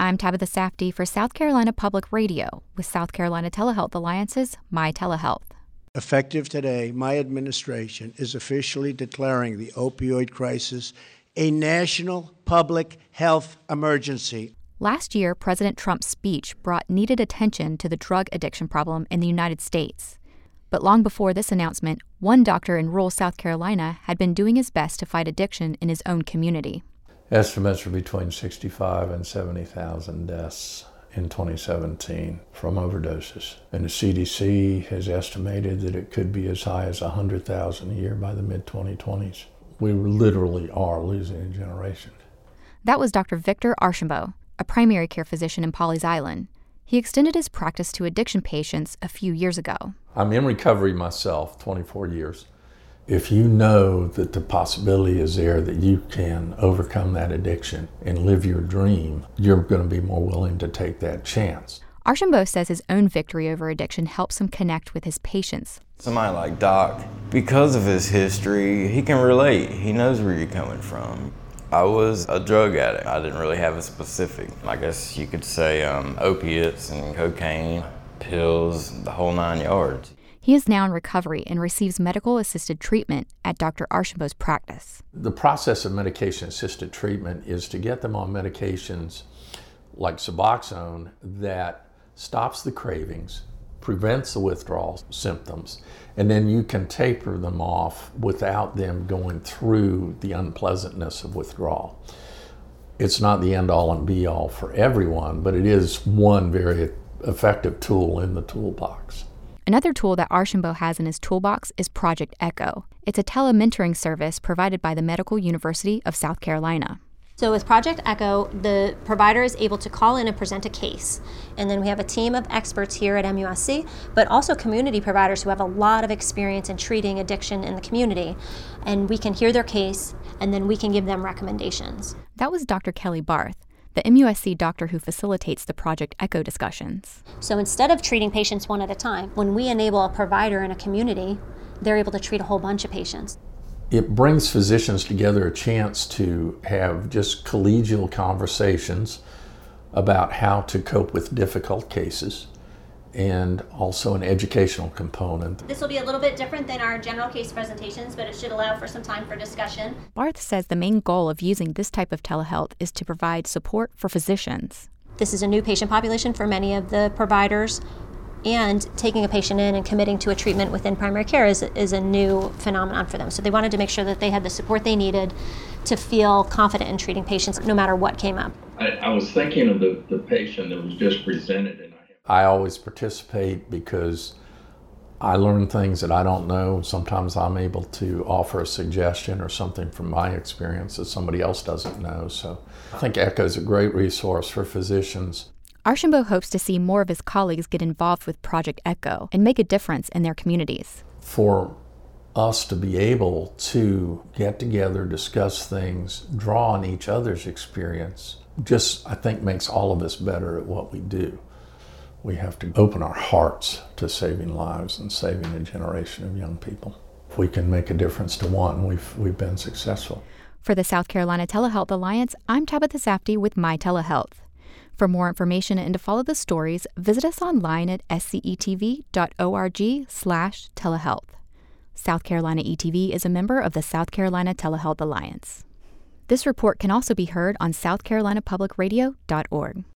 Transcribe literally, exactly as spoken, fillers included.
I'm Tabitha Safdie for South Carolina Public Radio with South Carolina Telehealth Alliance's My Telehealth. Effective today, my administration is officially declaring the opioid crisis a national public health emergency. Last year, President Trump's speech brought needed attention to the drug addiction problem in the United States. But long before this announcement, one doctor in rural South Carolina had been doing his best to fight addiction in his own community. Estimates are between sixty-five and seventy thousand deaths in twenty seventeen from overdoses. And the C D C has estimated that it could be as high as one hundred thousand a year by the mid twenty twenties. We literally are losing a generation. That was Doctor Victor Archambault, a primary care physician in Pawleys Island. He extended his practice to addiction patients a few years ago. I'm in recovery myself, twenty-four years. If you know that the possibility is there that you can overcome that addiction and live your dream, you're going to be more willing to take that chance. Archambault says his own victory over addiction helps him connect with his patients. Somebody like Doc, because of his history, he can relate. He knows where you're coming from. I was a drug addict. I didn't really have a specific, I guess you could say um, opiates and cocaine, pills, the whole nine yards. He is now in recovery and receives medical-assisted treatment at Doctor Archambault's practice. The process of medication-assisted treatment is to get them on medications like Suboxone that stops the cravings, prevents the withdrawal symptoms, and then you can taper them off without them going through the unpleasantness of withdrawal. It's not the end-all and be-all for everyone, but it is one very effective tool in the toolbox. Another tool that Archambault has in his toolbox is Project Echo. It's a tele-mentoring service provided by the Medical University of South Carolina. So with Project Echo, the provider is able to call in and present a case. And then we have a team of experts here at M U S C, but also community providers who have a lot of experience in treating addiction in the community. And we can hear their case, and then we can give them recommendations. That was Doctor Kelly Barth, the M U S C doctor who facilitates the Project Echo discussions. So instead of treating patients one at a time, when we enable a provider in a community, they're able to treat a whole bunch of patients. It brings physicians together a chance to have just collegial conversations about how to cope with difficult cases, and also an educational component. This will be a little bit different than our general case presentations, but it should allow for some time for discussion. Barth says the main goal of using this type of telehealth is to provide support for physicians. This is a new patient population for many of the providers, and taking a patient in and committing to a treatment within primary care is, is a new phenomenon for them. So they wanted to make sure that they had the support they needed to feel confident in treating patients no matter what came up. I, I was thinking of the, the patient that was just presented. and I always participate because I learn things that I don't know. Sometimes I'm able to offer a suggestion or something from my experience that somebody else doesn't know. So I think Echo is a great resource for physicians. Archambault hopes to see more of his colleagues get involved with Project Echo and make a difference in their communities. For us to be able to get together, discuss things, draw on each other's experience, just I think makes all of us better at what we do. We have to open our hearts to saving lives and saving a generation of young people. If we can make a difference to one, we've, we've been successful. For the South Carolina Telehealth Alliance, I'm Tabitha Safdie with My Telehealth. For more information and to follow the stories, visit us online at scetv dot org slash telehealth. South Carolina E T V is a member of the South Carolina Telehealth Alliance. This report can also be heard on south carolina public radio dot org.